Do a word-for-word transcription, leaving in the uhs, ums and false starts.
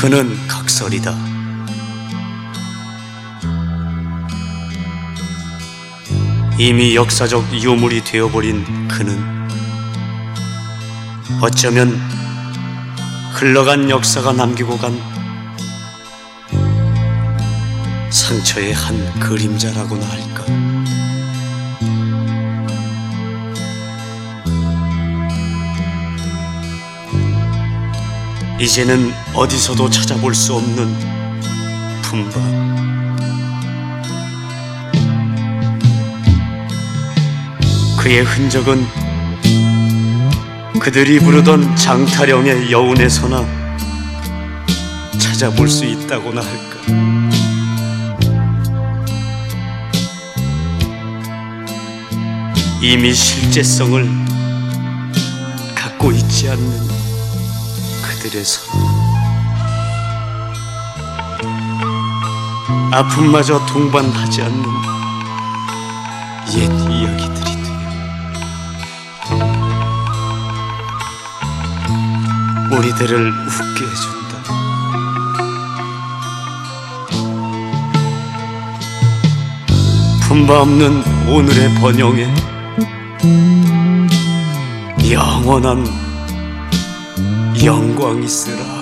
그는 각설이다. 이미 역사적 유물이 되어버린 그는 어쩌면 흘러간 역사가 남기고 간 상처의 한 그림자라고나 할까. 이제는 어디서도 찾아볼 수 없는 품바. 그의 흔적은 그들이 부르던 장타령의 여운에서나 찾아볼 수 있다고나 할까. 이미 실제성을 갖고 있지 않는 그들의 손, 아픔마저 동반하지 않는 옛 이야기들이 되어 우리들을 웃게 해준다. 품바 없는 오늘의 번영에 영원한 영광이 있으라.